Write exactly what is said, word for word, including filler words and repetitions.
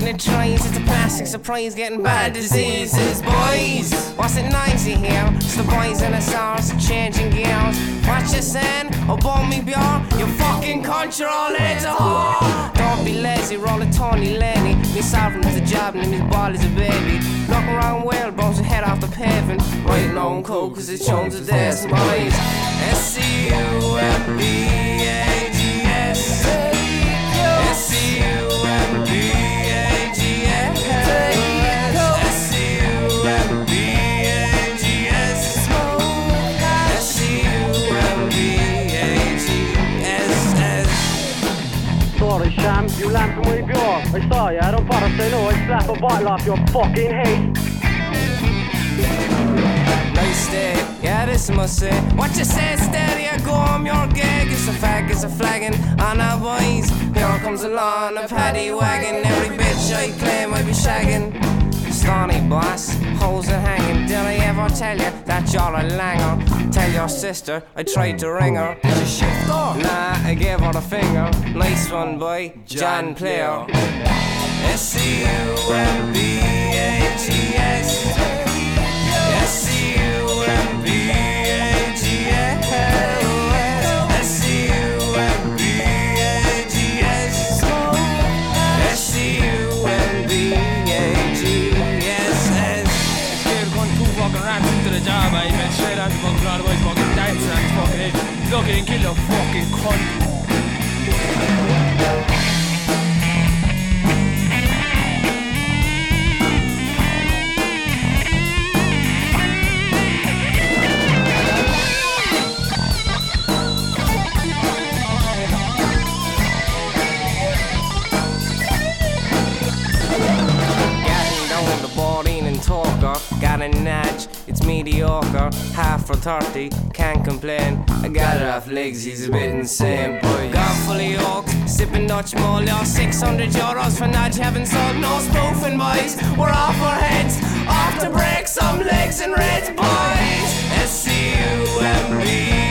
the trees, it's a plastic surprise getting bad diseases, boys. What's it noisy here? It's the boys in the stars changing gears. What you saying? About me beer? You fucking cunt, you're all heads a whore. Don't be lazy, roll a Tony Laney. Me sovereign's a job and his ball is a baby. Knocking around well, bounce your head off the pavement. Writing on code cause it shows the desk, boys. S C U M B A G S. S C U M B A G S. S C U M B A G S. S C U M B A G S. Sorry Sham, you lamb from way beyond. I saw ya, I don't bother say no, I slap a bottle off your fucking head. Nice day, yeah, this must say. What you say, steady, I go, I'm your gig. It's a fag, it's a flagging on our boys. Here comes along a paddy wagon. Every bitch I claim I be shagging. Stony boss, hoes and hanging. Did I ever tell you that you're a langer? Tell your sister I tried to ring her. Did you shift off? Nah, I gave her the finger. Nice one, boy, John Player. S C U M B A G S. S C U M B A G S. S C U M B A G S. S C U M B A G S. Scared going two fucking rats into the job, I went straight on the fucking crowd, boys fucking dancing on his fucking head. Look at him, kill a fucking cunt. Got a nudge, it's mediocre. Half for thirty, can't complain. I got it off legs, he's a bit insane, boy. Got fully oaks, sipping Dutch Mole. six hundred euros for nudge, haven't sold no spoofing, boys. We're off our heads, off to break some legs and reds, boys. S C U M B